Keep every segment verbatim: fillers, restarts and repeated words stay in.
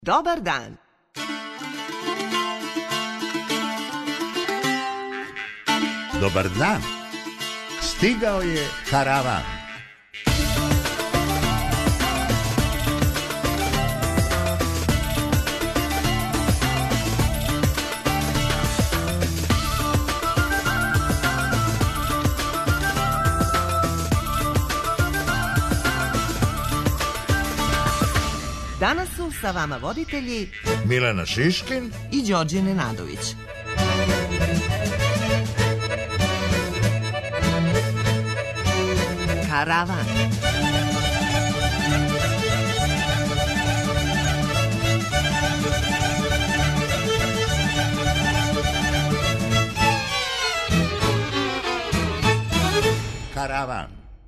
Dobar dan. Dobar dan. Stigao je karavan. Danas su sa vama voditelji Milena Šiškin i Đorđe Nenadović. Karavan. Karavan.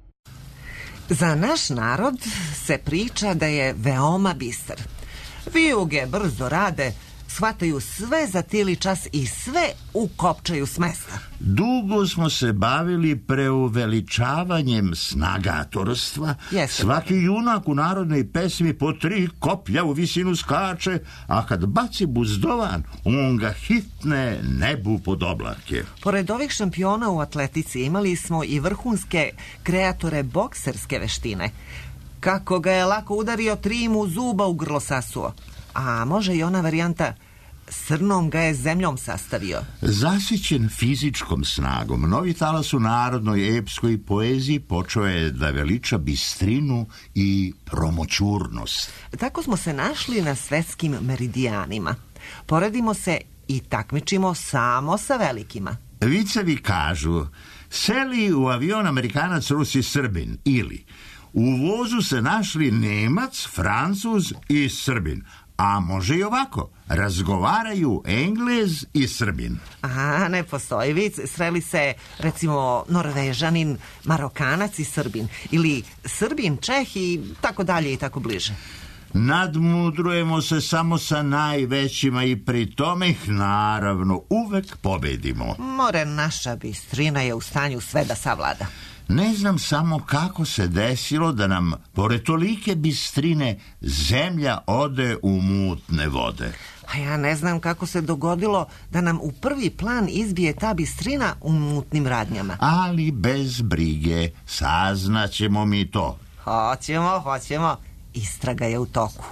Za naš narod se priča da je veoma bistar. Vijuge brzo rade, shvataju sve za tili čas i sve ukopčaju s mesta. Dugo smo se bavili preuveličavanjem snagatorstva. Jeste. Svaki junak u narodnoj pesmi po tri koplja u visinu skače, a kad baci buzdovan, on ga hitne nebu pod oblake. Pored ovih šampiona u atletici imali smo i vrhunske kreatore bokserske veštine. Kako ga je lako udario, tri mu zuba u grlo sasuo. A može i ona varijanta, srnom ga je zemljom sastavio. Zasićen fizičkom snagom, novi talas u narodnoj epskoj poeziji počeo je da veliča bistrinu i promoćurnost. Tako smo se našli na svetskim meridijanima. Poredimo se i takmičimo samo sa velikima. Vicevi kažu, seli u avion Amerikanac, Rus i Srbin, ili u vozu se našli Nemac, Francuz i Srbin. A može i ovako, razgovaraju Englez i Srbin. A, ne postoji vic, sreli se recimo Norvežanin, Marokanac i Srbin. Ili Srbin, Čeh i tako dalje i tako bliže. Nadmudrujemo se samo sa najvećima i pri tome ih naravno uvek pobedimo. More, naša bistrina je u stanju sve da savlada. Ne znam samo kako se desilo da nam, pored tolike bistrine, zemlja ode u mutne vode. A ja ne znam kako se dogodilo da nam u prvi plan izbije ta bistrina u mutnim radnjama. Ali bez brige, saznaćemo mi to. Hoćemo, hoćemo. Istraga je u toku.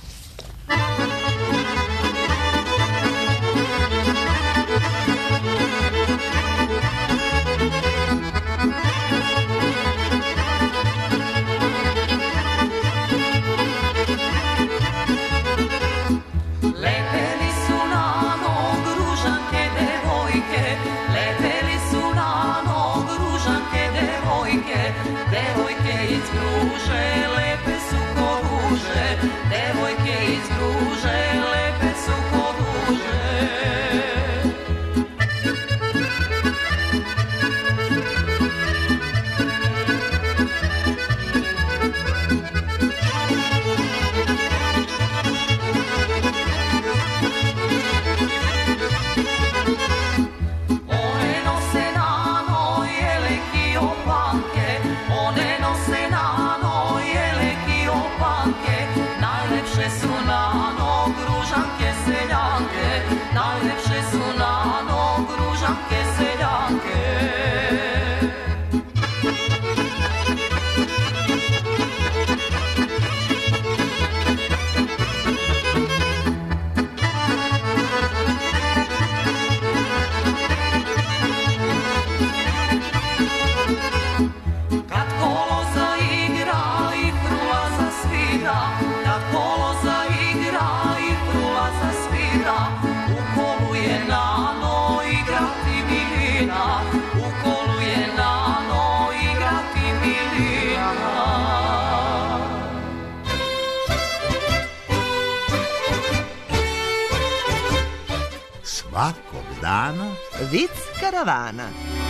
Svakog dana Vic karavana.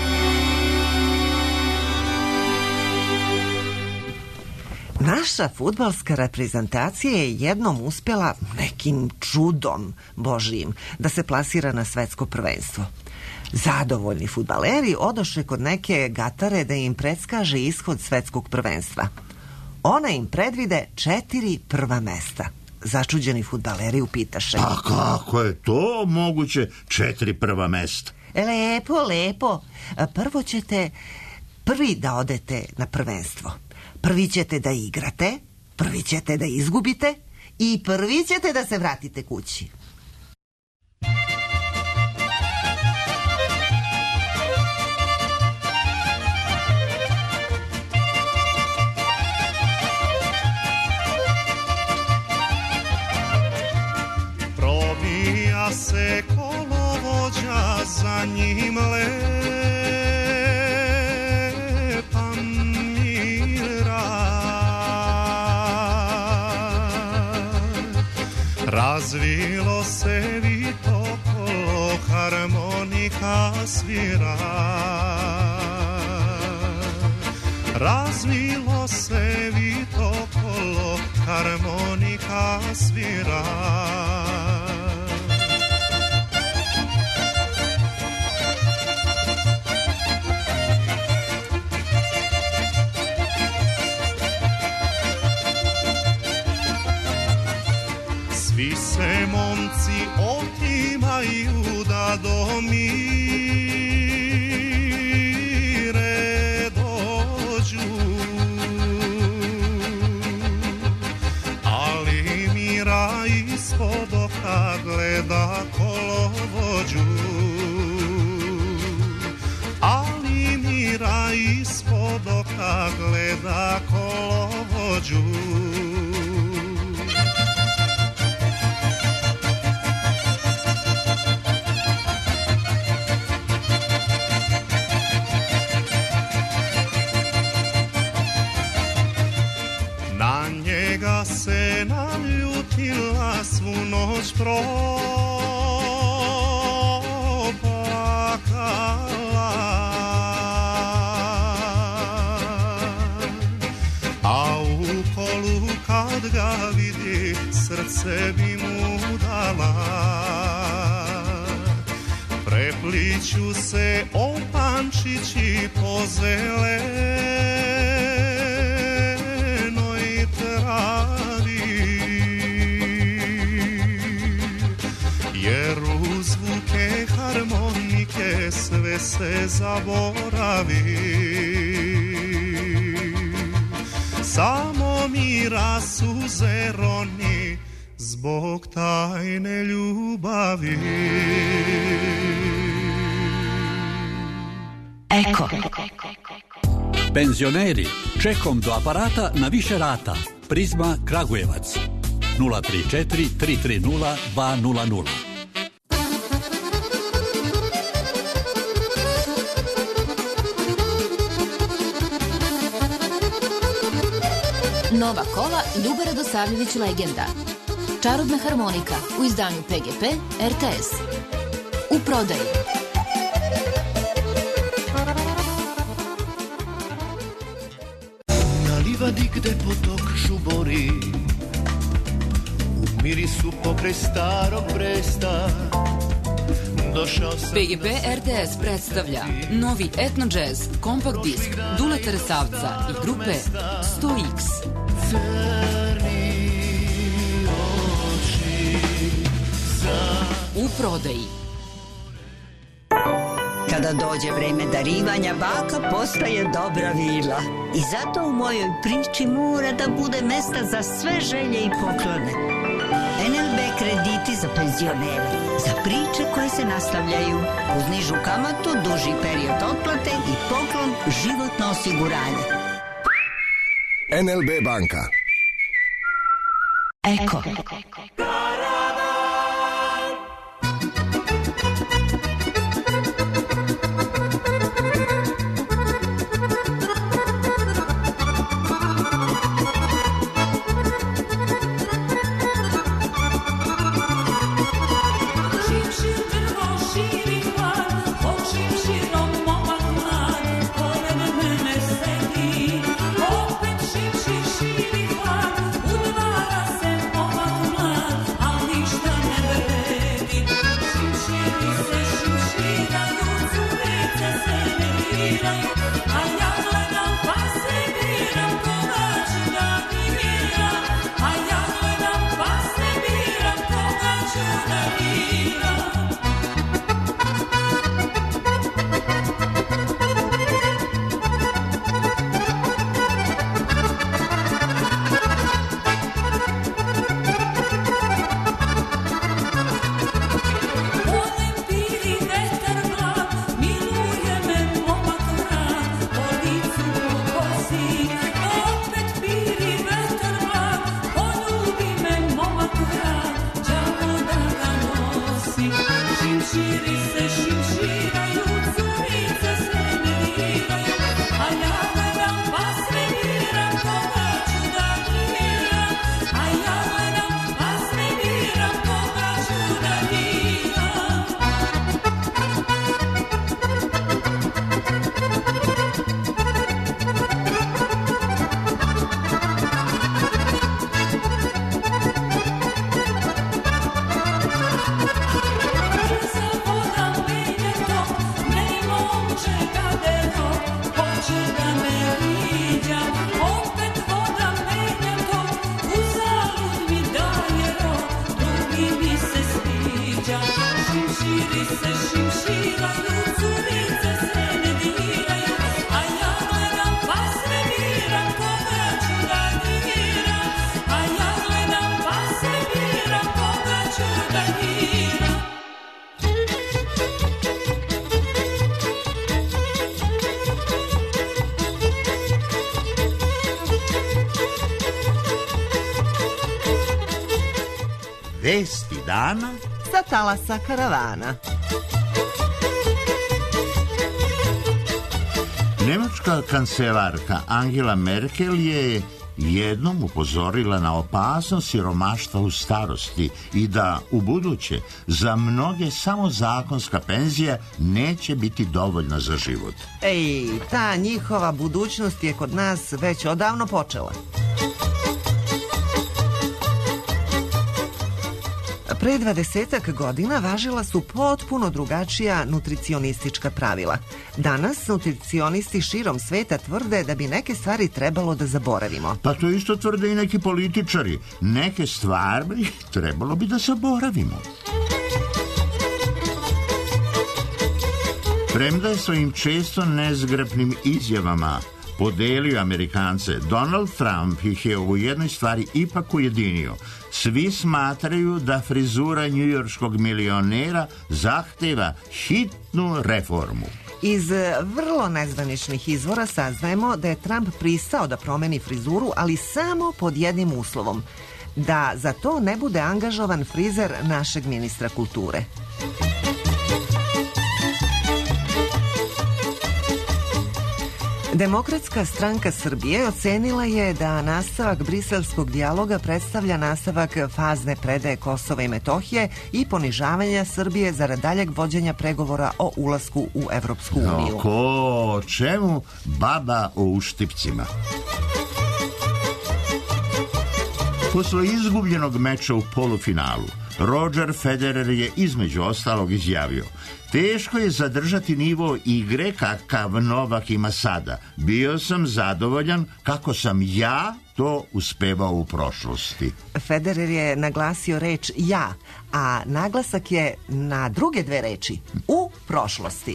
Naša fudbalska reprezentacija je jednom uspjela nekim čudom božijim da se plasira na svetsko prvenstvo. Zadovoljni fudbaleri odoše kod neke gatare da im predskaže ishod svetskog prvenstva. Ona im predvide četiri prva mesta. začuđeni fudbaleri upitaše. A kako je to moguće četiri prva mesta? Lepo, lepo. Prvo ćete prvi da odete na prvenstvo. Prvi ćete da igrate, prvi ćete da izgubite i prvi ćete da se vratite kući. Probija se kolovođa, za njim lepa mira. Razvilo se vito kolo, harmonika svira. Razvilo se vito kolo, harmonika svira. Svi se momci otimaju da do mire dođu, ali mira ispod oka gleda kolovođu, ali mira ispod oka gleda kolovođu. Na njega se naljutila, svu noć propakala, a u kolu kad ga vidi, srce bi mu dala. Prepliću se opančići po zelenoj travi, jer u zvuke harmonike sve se zaboravi. Samo mira suze roni zbog tajne ljubavi. Eko. Penzioneri, čekom do aparata na više rata. Prizma Kragujevac. nula tri četiri tri tri nula dva nula nula. Nova kola Ljuba Radosavljević legenda. Čarobna harmonika u izdanju P G P R T S. U prodaji. Na livadi gde potok žubori, u mirisu pokraj starog Bresta, došao sam. P G P R T S predstavlja novi etno jazz kompakt disk Duleta Resavca i grupe sto iks. U prodaji. Kada dođe vreme darivanja, baka postaje dobra vila. I zato u mojoj priči mora da bude mesta za sve želje i poklone. N L B krediti za penzionere, za priče koje se nastavljaju, uz nižu kamatu, duži period otplate i poklon životno osiguranje. N L B banka. Eko. Opet šim, šim, šim i hvar, u dvara se momak mlad. Vesti dana sa talasa karavana. Nemačka kancelarka Angela Merkel je jednom upozorila na opasnost siromaštva u starosti i da u buduće za mnoge samo zakonska penzija neće biti dovoljna za život. Ej, ta njihova budućnost je kod nas već odavno počela. Pre dvadesetak godina važila su potpuno drugačija nutricionistička pravila. Danas nutricionisti širom sveta tvrde da bi neke stvari trebalo da zaboravimo. Pa to isto tvrde i neki političari. Neke stvari trebalo bi da zaboravimo. Premda je svojim često nezgrapnim izjavama podelio Amerikance, Donald Trump ih je u jednoj stvari ipak ujedinio. Svi smatraju da frizura njujorškog milionera zahteva hitnu reformu. Iz vrlo nezvaničnih izvora saznajemo da je Trump pristao da promeni frizuru, ali samo pod jednim uslovom, da za to ne bude angažovan frizer našeg ministra kulture. Demokratska stranka Srbije ocenila je da nastavak briselskog dijaloga predstavlja nastavak fazne predaje Kosova i Metohije i ponižavanja Srbije zarad daljeg vođenja pregovora o ulasku u Evropsku uniju. Ko o čemu? Baba o uštipcima. Posle izgubljenog meča u polufinalu, Roger Federer je između ostalog izjavio: teško je zadržati nivo igre kakav Novak ima sada. Bio sam zadovoljan kako sam ja to uspevao u prošlosti. Federer je naglasio reč ja, a naglasak je na druge dve reči, u prošlosti.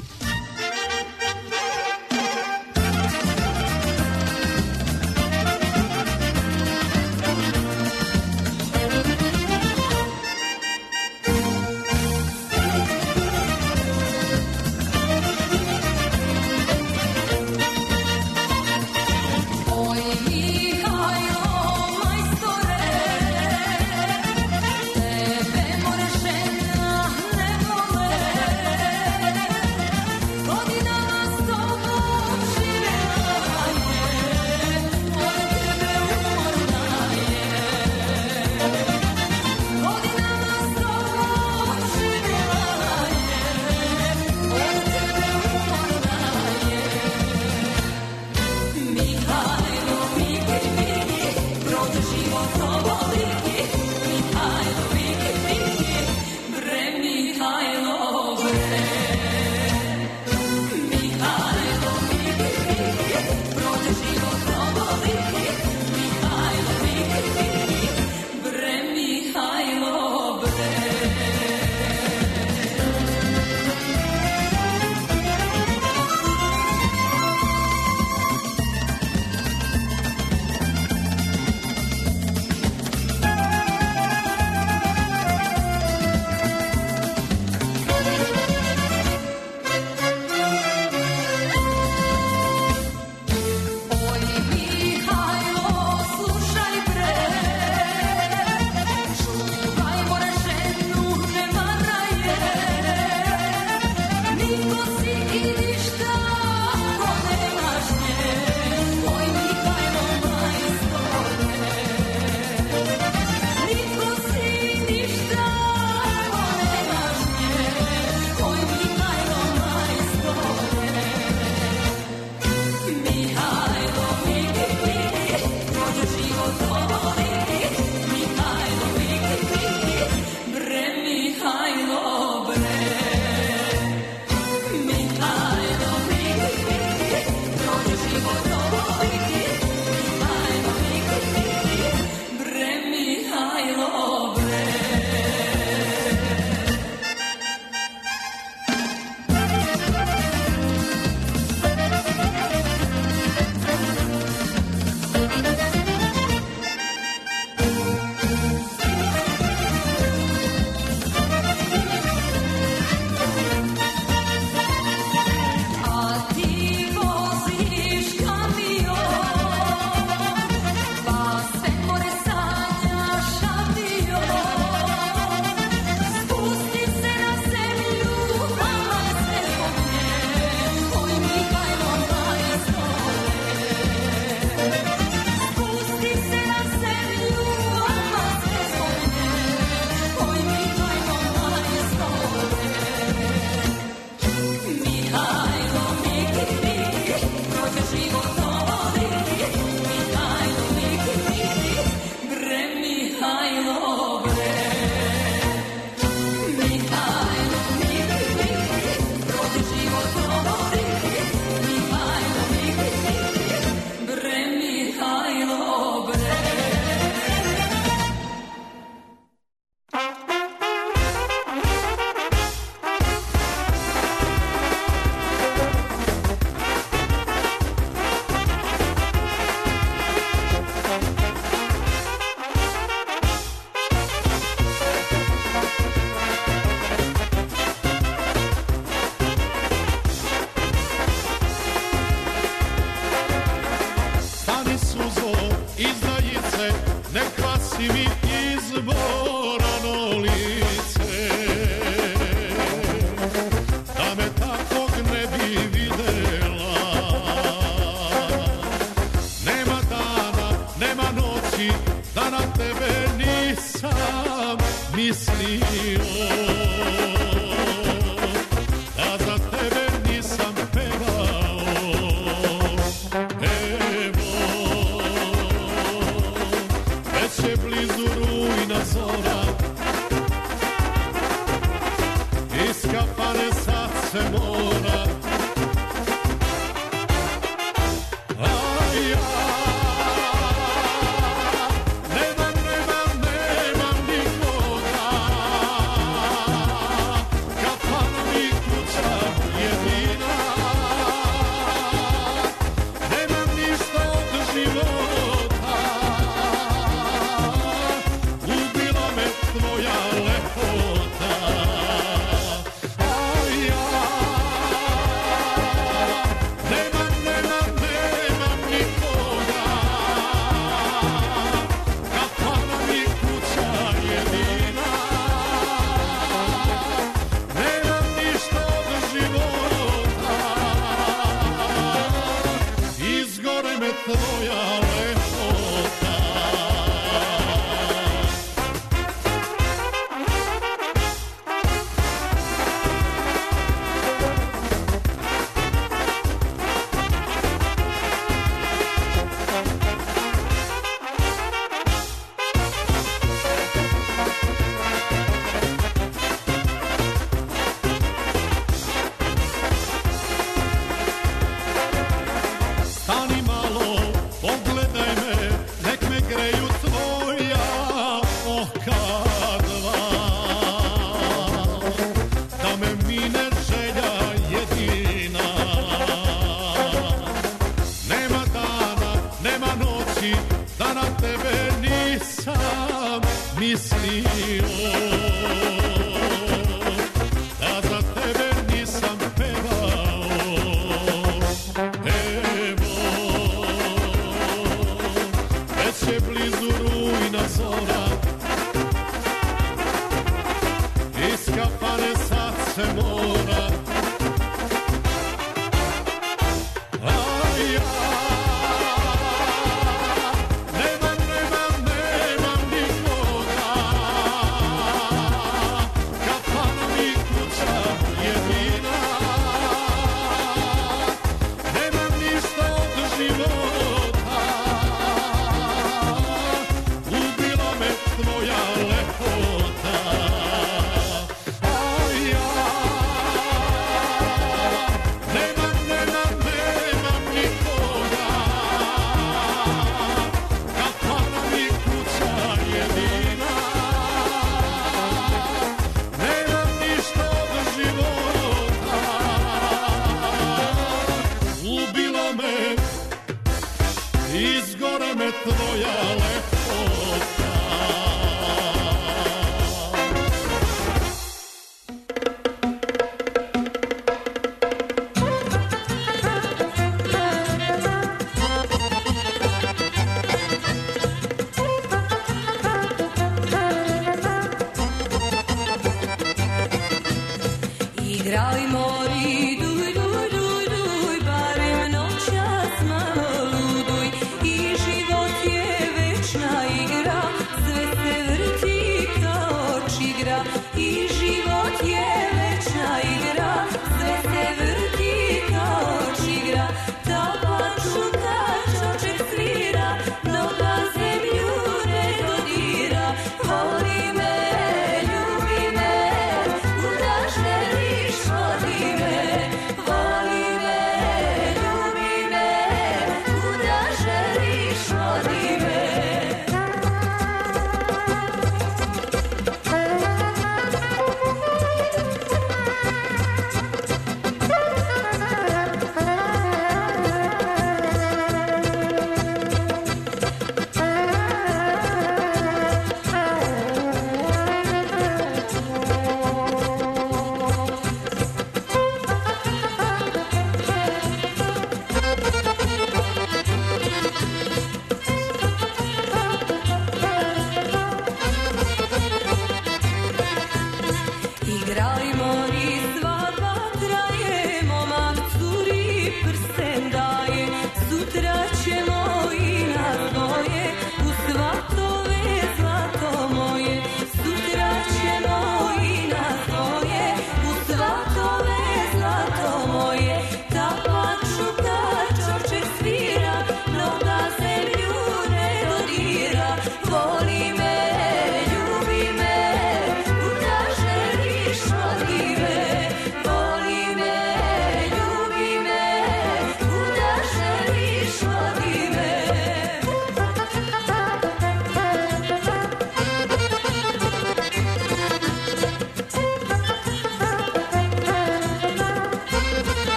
mislio da za tebe nisam pevao. Evo, već je blizu rujna zora, iskapane sad se mora.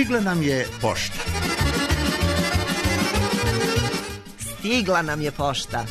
Stigla nam je pošta. Stigla nam je pošta.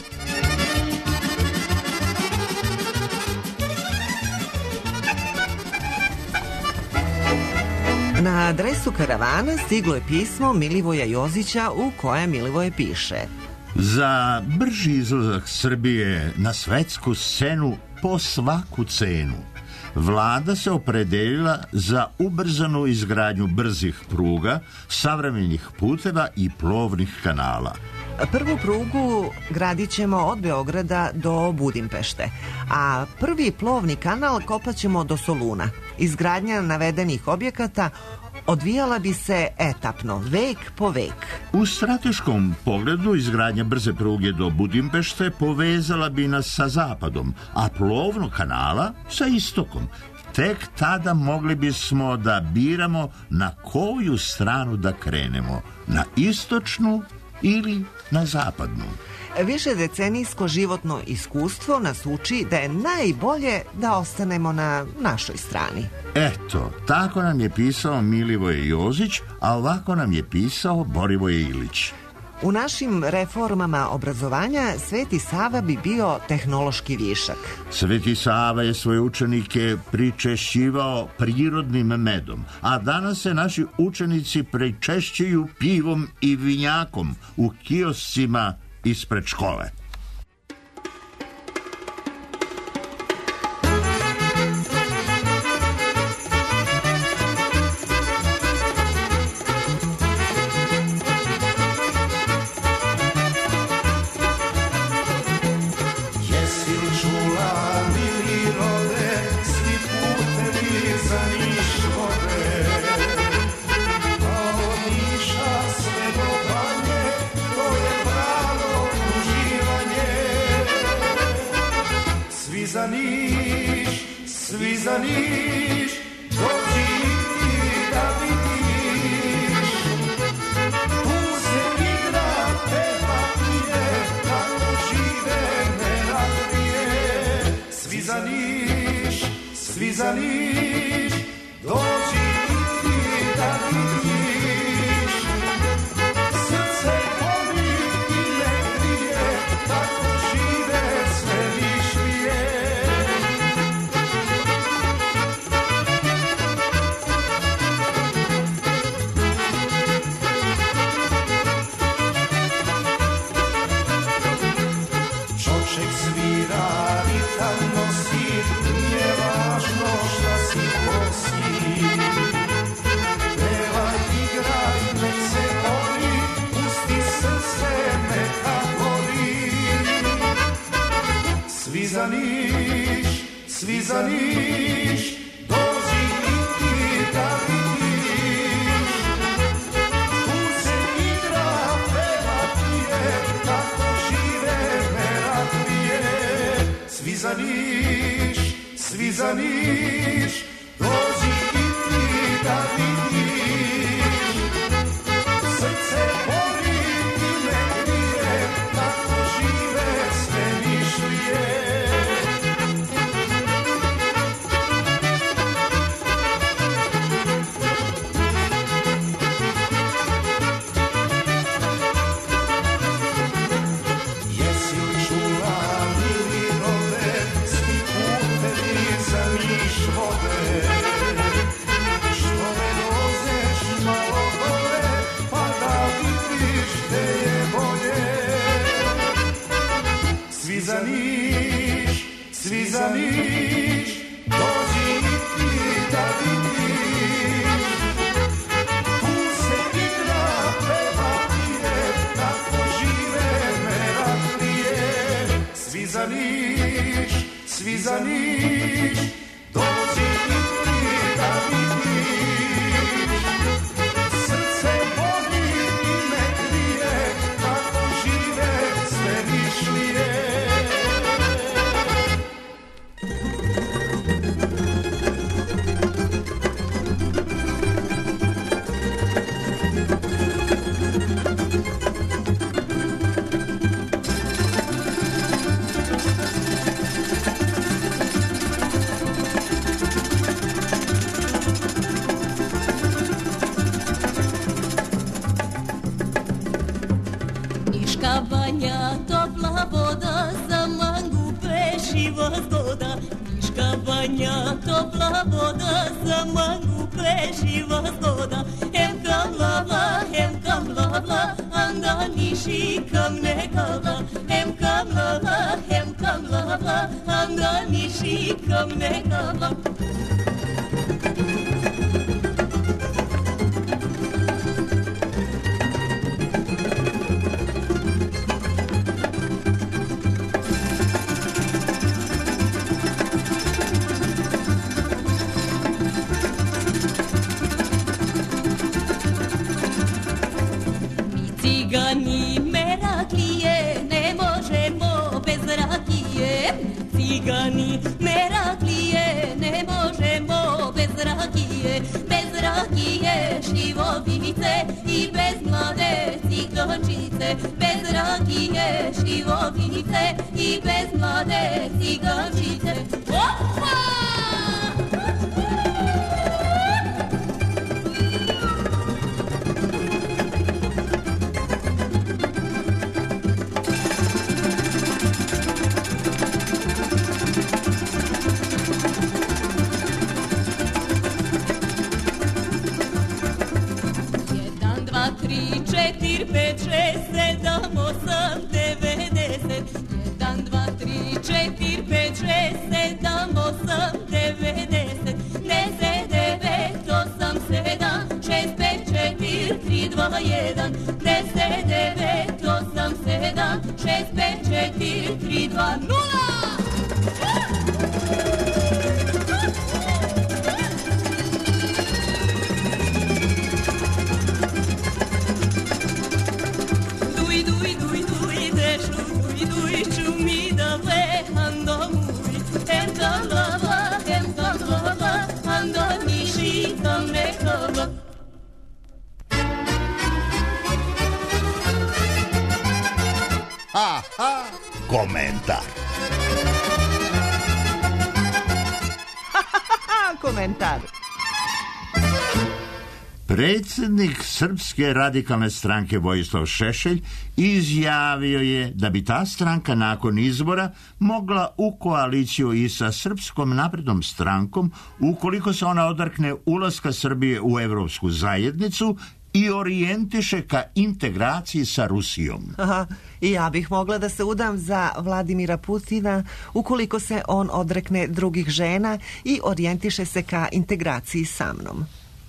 Na adresu karavana stiglo je pismo Milivoja Jozića u kojem Milivoje piše: za brži izlazak Srbije na svetsku scenu po svaku cenu, vlada se opredelila za ubrzanu izgradnju brzih pruga, savremenih puteva i plovnih kanala. Prvu prugu gradit ćemo od Beograda do Budimpešte, a prvi plovni kanal kopat ćemo do Soluna. Izgradnja navedenih objekata odvijala bi se etapno, vek po vek. U strateškom pogledu izgradnja brze pruge do Budimpešte povezala bi nas sa zapadom, a plovnog kanala sa istokom. Tek tada mogli bismo da biramo na koju stranu da krenemo, na istočnu ili na zapadnu. Više decenijsko životno iskustvo nas uči da je najbolje da ostanemo na našoj strani. Eto, tako nam je pisao Milivoje Jozić, a ovako nam je pisao Borivoje Ilić. U našim reformama obrazovanja Sveti Sava bi bio tehnološki višak. Sveti Sava je svoje učenike pričešćivao prirodnim medom, a danas se naši učenici pričešćuju pivom i vinjakom u kioscima ispred škole. Anja, topla voda, za mangu plešiva zgoda. Hem kam lava, hem kam lava, anda niši kam ne kava. Hem kam lava, hem kam lava, anda niši kam ne kava. Cigani Meraklije, ne možemo bez rakije. Cigani Meraklije, ne možemo bez rakije. Bez rakije šljivovice i bez mlade cigančice. Bez rakije šljivovice i bez mlade cigančice. Opa! Četir, pet, šest, sedam, osam, devedeset. Jedan, dva, tri, četir, pet, šest, sedam, osam, devedeset. Deset, devet, osam, sedam, šest, pet, četir, tri, dva, jedan. Deset, devet, osam, sedam, šest, pet, četir, tri, dva, nula. Aha, komentar. Komentar. Predsjednik Srpske radikalne stranke Vojislav Šešelj izjavio je da bi ta stranka nakon izbora mogla u koaliciju i sa Srpskom naprednom strankom ukoliko se ona odrekne ulaska Srbije u Evropsku zajednicu i orijentiše ka integraciji sa Rusijom. Aha, i ja bih mogla da se udam za Vladimira Putina ukoliko se on odrekne drugih žena i orijentiše se ka integraciji sa mnom.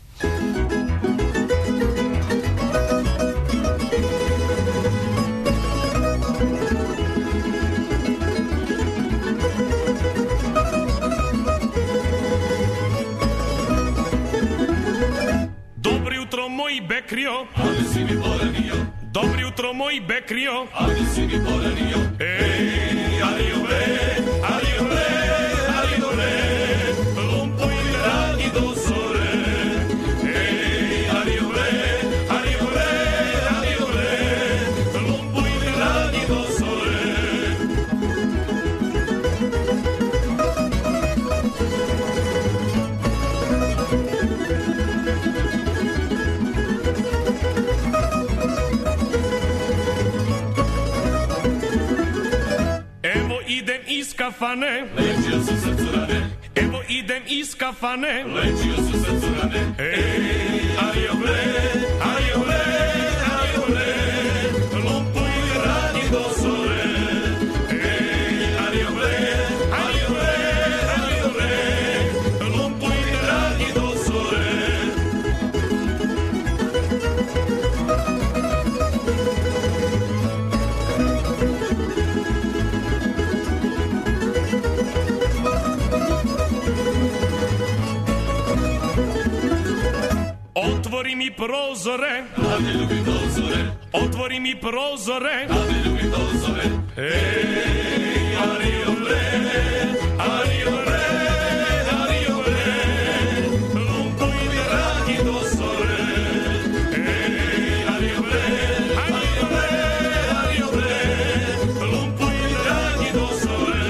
Moj bekrio, ali si mi poranio. Dobro jutro moj bekrio, ali si mi poranio. Ej, ali ove, ali ove, ali ove, lumpo i radi do zore. Ej, ali ove, ali ove, ali ove, lumpo i radi do zore. Iz kafane, lečio su srcu rane. Evo idem iz kafane, lečio su srcu rane. Ej, ali ove, ali ove, ali ove, lumpo i radi do zore. Ej, ali ove, ali ove, ali ove, lumpo i radi do zore. Otvori mi prozore, a ne ljubim dozore. Otvori mi prozore, a ne ljubim dozore. Ej, ali ove, ali ove, ali ove, lumpo i radi do zore. Ej, ali ove, ali ove, ali ove, lumpo i radi do zore.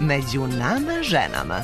među nama ženama.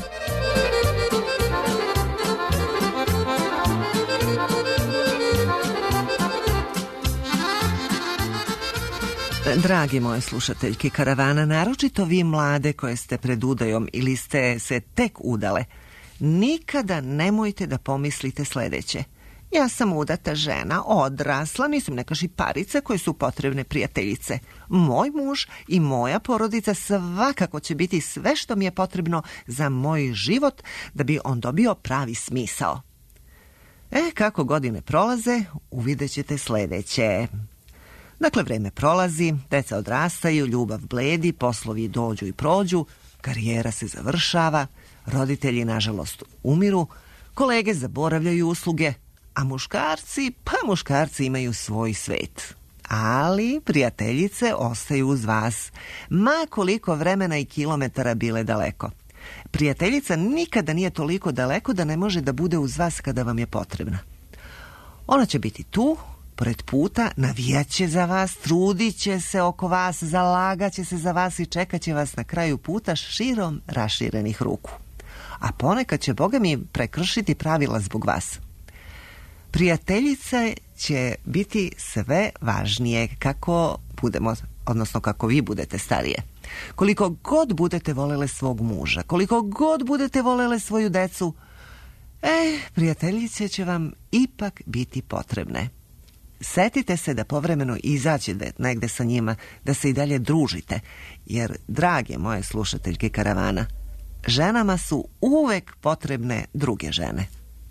Dragi moje slušateljke Karavana, naročito vi mlade koje ste pred udajom ili ste se tek udale, nikada nemojte da pomislite sledeće. Ja sam udata žena, odrasla, nisam neka šiparica koje su potrebne prijateljice. Moj muž i moja porodica svakako će biti sve što mi je potrebno za moj život da bi on dobio pravi smisao. E, kako godine prolaze, uvidjet ćete sledeće. Dakle, vreme prolazi, deca odrastaju, ljubav bledi, poslovi dođu i prođu, karijera se završava, roditelji, nažalost, umiru, kolege zaboravljaju usluge, a muškarci, pa muškarci imaju svoj svet. Ali prijateljice ostaju uz vas, ma koliko vremena i kilometara bile daleko. Prijateljica nikada nije toliko daleko da ne može da bude uz vas kada vam je potrebna. Ona će biti tu, pored puta, navijaće za vas, trudit će se oko vas, zalagaće se za vas i čekat će vas na kraju puta širom raširenih ruku. A ponekad će, Boga mi, prekršiti pravila zbog vas. Prijateljice će biti sve važnije kako budemo, odnosno kako vi budete starije. Koliko god budete volele svog muža, koliko god budete volele svoju decu, e, prijateljice će vam ipak biti potrebne. Setite se da povremeno izađete negde sa njima, da se i dalje družite, jer, drage moje slušateljke Karavana, ženama su uvek potrebne druge žene.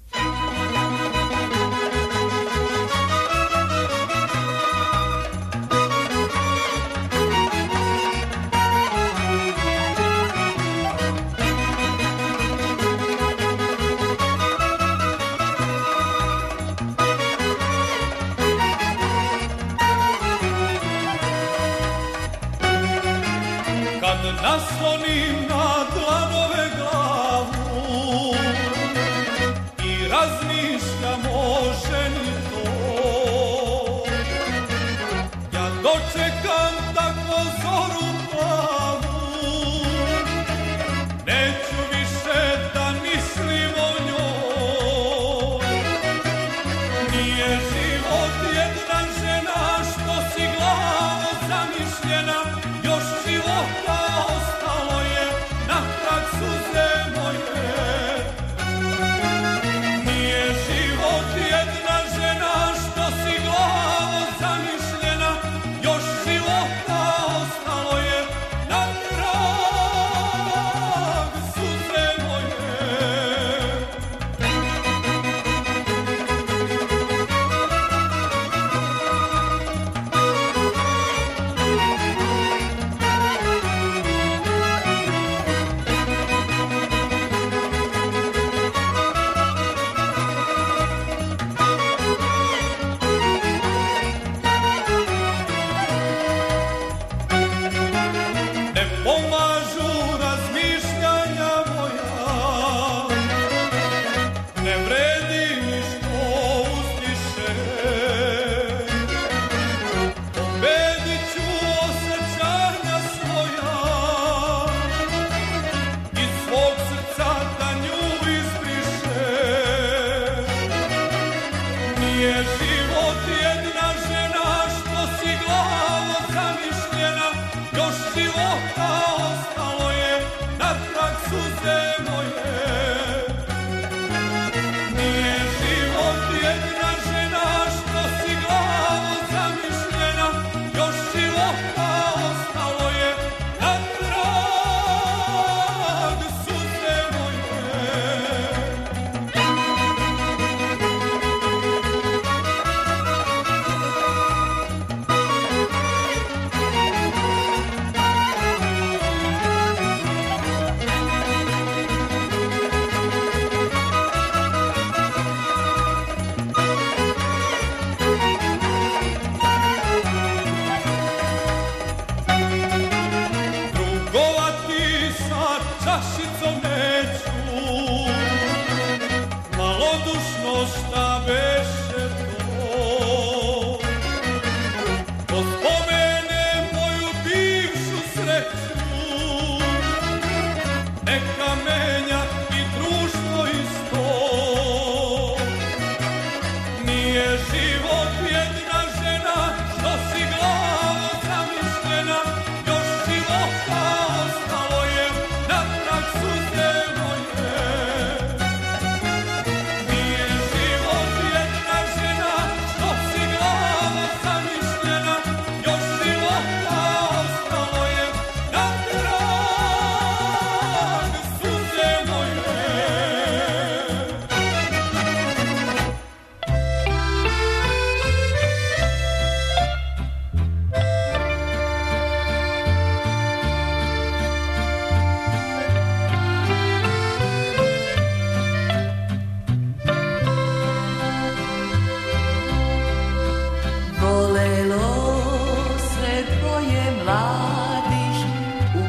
Naslonim na dlanove glavu i razmišljam o ženi to. Ja dočekam takvu zoru plavu, neću više da mislim o njoj. Nije život jedna žena što si glavo zamišljena, još života ostalo je natrag suze moje. Nije život jedna žena što si glavo zamišljena, još života ostalo je natrag suze moje. Pomažu razmišljanja moja, ne vredi mi što uzdiše. Pobedit ću osjećanja svoja, iz svog srca da nju izbriše. Nije život jedna žena što si glavo zamišljena, još života ostalo je natrag suze moje. Nije život jedna žena što si glavo zamišljena, još života ostalo je natrag suze moje. Drugovati sa čašicom neću, malodušno šta beše to. To spomene moju bivšu sreću,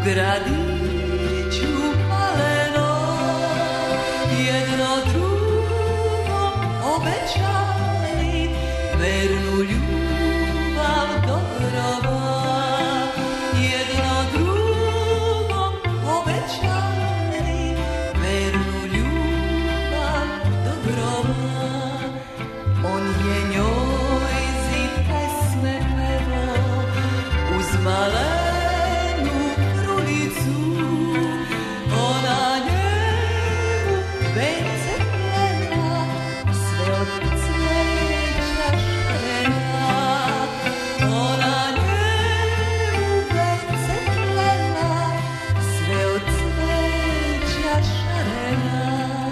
gradiću maleno, jedno drugo obećali, vernu ljubav do groba. Jedno drugo obećali, vernu ljubav do groba. On je njoj zi pesme pevo uz malenu krulicu, ona njemu vence plena, sve od cveća šarena. Ona njemu vence plena, sve od cveća šarena.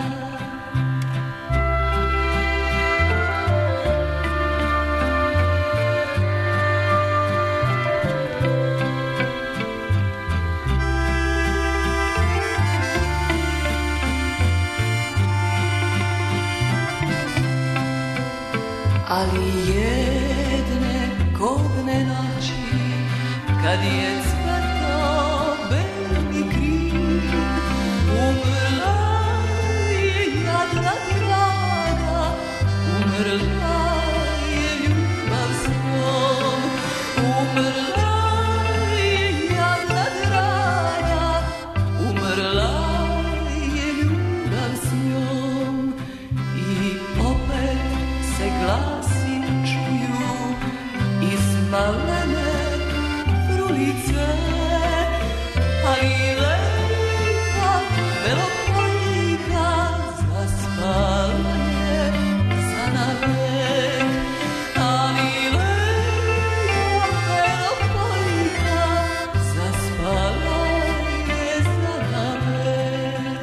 Ali jedne kodne noći, kad je cveto beli kriv, umrla je jadna draga, umrla je ljubav s njom. Umrla je jadna draga, umrla je ljubav s njom. I opet se glasi čuju iz malene frulice, ali lepa velopojka zaspala je za navek. Ali lepa velopojka zaspala je za navek.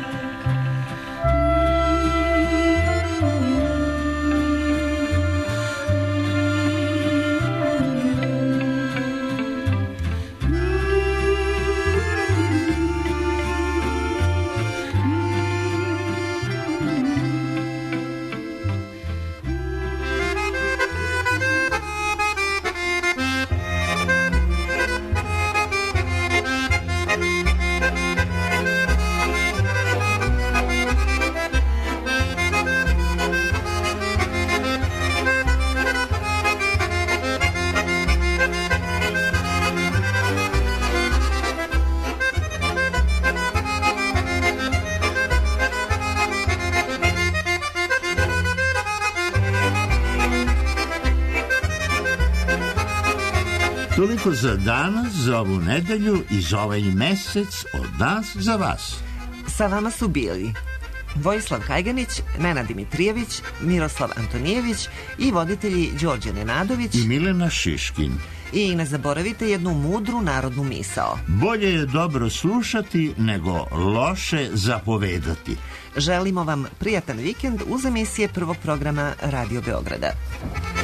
Toliko za danas, za ovu nedelju i za ovaj mesec od nas za vas. Sa vama su bili Vojislav Kajganić, Nenad Dimitrijević, Miroslav Antonijević i voditelji Đorđe Nenadović i Milena Šiškin. I ne zaboravite jednu mudru narodnu misao. Bolje je dobro slušati nego loše zapovedati. Želimo vam prijatan vikend uz emisije prvog programa Radio Beograda.